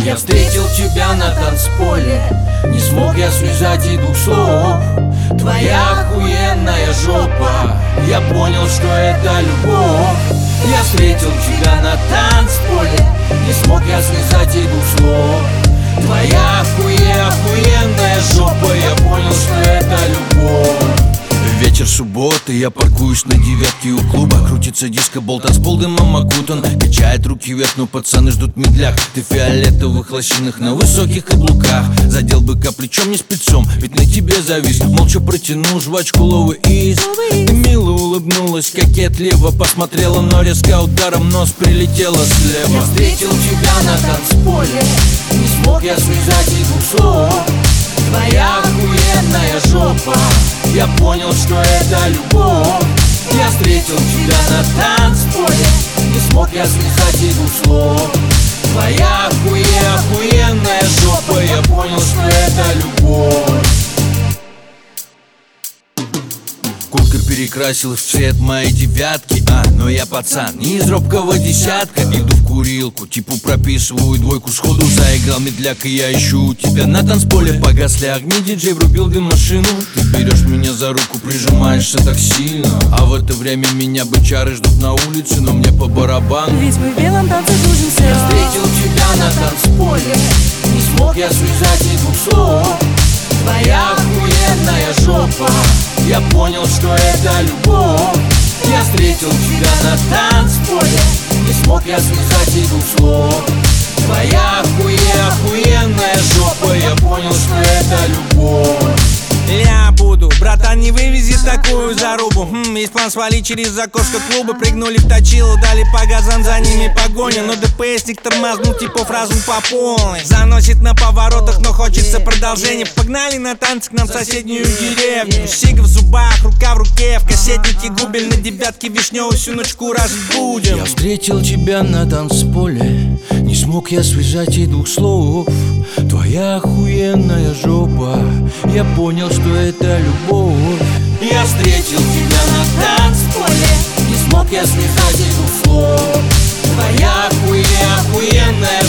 Я встретил тебя на танцполе, не смог я связать и двух слов. Твоя охуенная жопа, я понял, что это любовь. Я встретил тебя на танцполе, не смог я связать и двух слов. Твоя охуенная жопа, я понял, что это любовь. Вечер субботы, я паркуюсь на девятке у клуба. Крутится диско-бол, танцпол дымом окутан. Качает руки вверх, но пацаны ждут медляк. Ты в фиолетовых лосинах на высоких каблуках. Задел быка плечом, не спецом, ведь на тебе завис. Молча протянул жвачку ловы из. Ты мило улыбнулась, кокетливо посмотрела, но резко ударом нос прилетела слева. Я встретил тебя на танцполе, не смог я связать и двух слов. Твоя охуенная жопа, я понял, что это любовь. Я встретил тебя на танцполе, не смог я связать и двух слов. Твоя охуенная жопа, я понял, что это любовь. Куртка перекрасилась в цвет моей девятки, но я пацан, не из робкого десятка. Иду в курилку, типу прописываю двойку сходу. Заиграл медляк, и я ищу тебя на танцполе. Погасли огни, диджей врубил дым-машину. Ты берешь меня за руку, прижимаешься так сильно. А в это время меня бычары ждут на улице, но мне по барабану, ведь мы в белом танце кружимся. Я встретил тебя на танцполе, не смог я связать и двух слов. Твоя охуенная жопа, я понял, что это любовь. Я встретил тебя на танцполе, не смог я связать и двух слов. Твоя охуенная жопа, я понял, что это любовь. Я буду, братан, не вывези такую зарубу. Есть план свалить через окошко клуба. Прыгнули в точилу, дали по газам, за ними погоня. Но ДПСник тормознул, типов разум по полной. Заносит на поворотах, но хочется продолжения. Погнали на танцы к нам в соседнюю деревню. Сига в зубах, рука в руке, в кассетнике губель на девятке вишневую, всю ночку разжить будем. Я встретил тебя на танцполе, не смог я связать и двух слов. Твоя охуенная жопа, я понял, что это любовь. Я встретил тебя на танцполе, не смог я связать и двух слов. Твоя охуенная